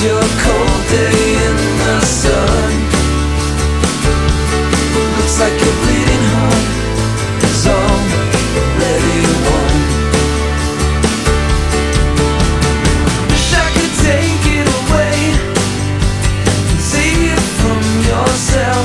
your cold day in the sun. Looks like your bleeding heart is already won. Wish I could take it away and save it from yourself.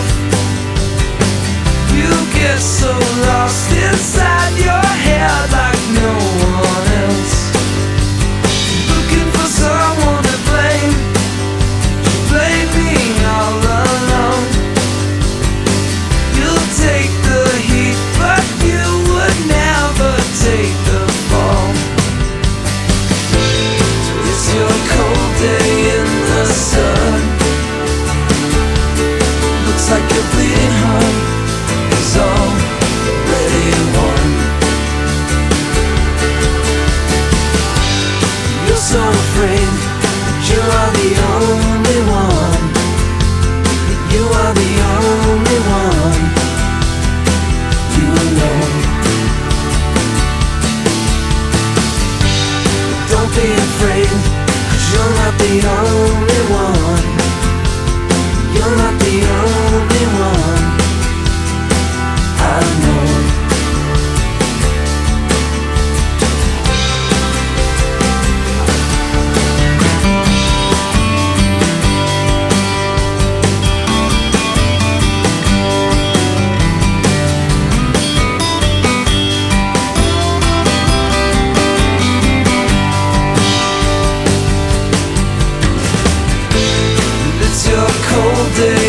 You get so lost inside your head like no one else. Looking for someone to blame, you blame me all alone. You'll take the heat, but you would never take the fall. So it's your cold day in the sun. Looks like your bleeding heart is already won. You're so afraid that you are the only one, that you are the only one, you alone. Don't be afraid, 'cause you're not the only one. You're not the only one, I know. It's your cold day